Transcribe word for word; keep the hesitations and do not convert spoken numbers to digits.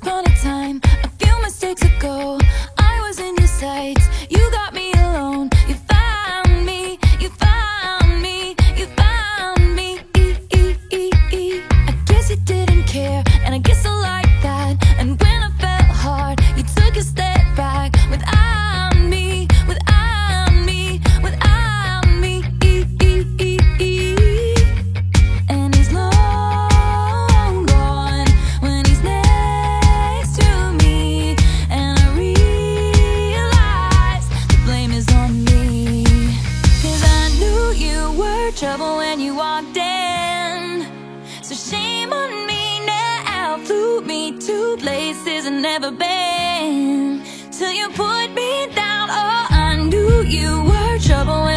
upon a time, a few mistakes ago, I was in your sights. You got me alone. You found me. You found me. You found me. I guess you didn't care, and I guess I like that. And when I felt hard, you took a step back. Without me, without me, without me. And he's long gone when he's next to me, and I realize the blame is on me. 'Cause I knew you were trouble when you walked in, so shame on me now. Flew me to places I've never been, till you put me down. Oh, I knew you were trouble when